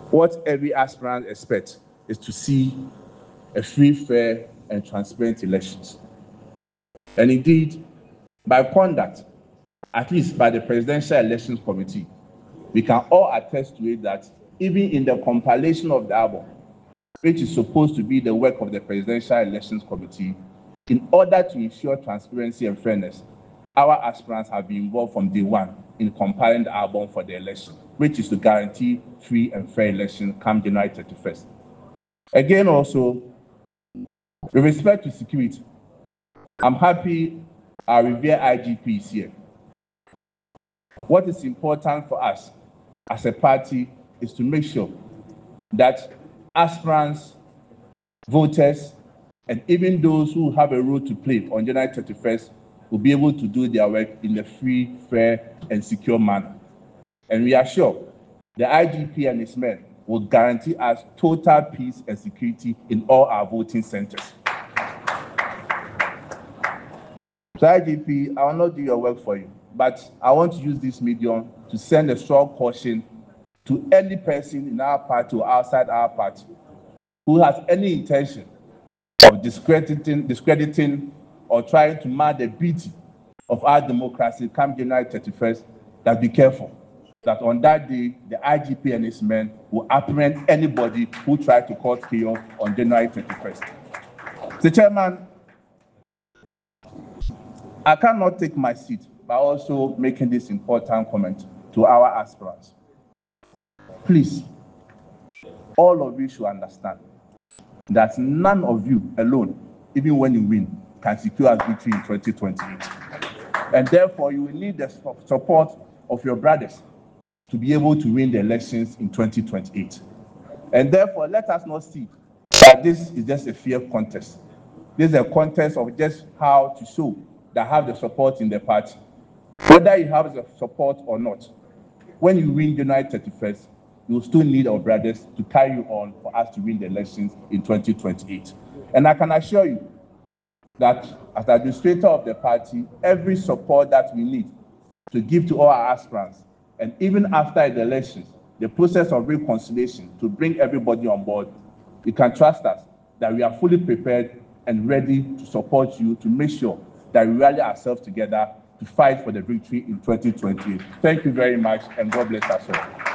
What every aspirant expects is to see a free, fair, and transparent elections. And indeed, by conduct, at least by the Presidential Elections Committee, we can all attest to it that even in the compilation of the album, which is supposed to be the work of the Presidential Elections Committee, in order to ensure transparency and fairness, our aspirants have been involved from day one in compiling the album for the election, which is to guarantee free and fair election come January 31st. Again, also, with respect to security, I'm happy our revered IGP is here. What is important for us as a party is to make sure that aspirants, voters, and even those who have a role to play on January 31st will be able to do their work in a free, fair, and secure manner. And we are sure the IGP and his men will guarantee us total peace and security in all our voting centers. So IGP, I will not do your work for you, but I want to use this medium to send a strong caution to any person in our party or outside our party who has any intention of discrediting or trying to mar the beauty of our democracy come January 31st, that be careful. That on that day, the IGP and his men will apprehend anybody who tried to cause chaos on January 31st. Mr. Chairman, I cannot take my seat by also making this important comment to our aspirants. Please, all of you should understand that none of you alone, even when you win, can secure us victory in 2028. And therefore, you will need the support of your brothers to be able to win the elections in 2028. And therefore, let us not see that this is just a fair contest. This is a contest of just how to show that have the support in the party. Whether you have the support or not, when you win January 31st, you will still need our brothers to carry you on for us to win the elections in 2028. And I can assure you that as the administrator of the party, every support that we need to give to all our aspirants, and even after the elections, the process of reconciliation to bring everybody on board, you can trust us that we are fully prepared and ready to support you to make sure that we rally ourselves together to fight for the victory in 2028. Thank you very much, and God bless us all.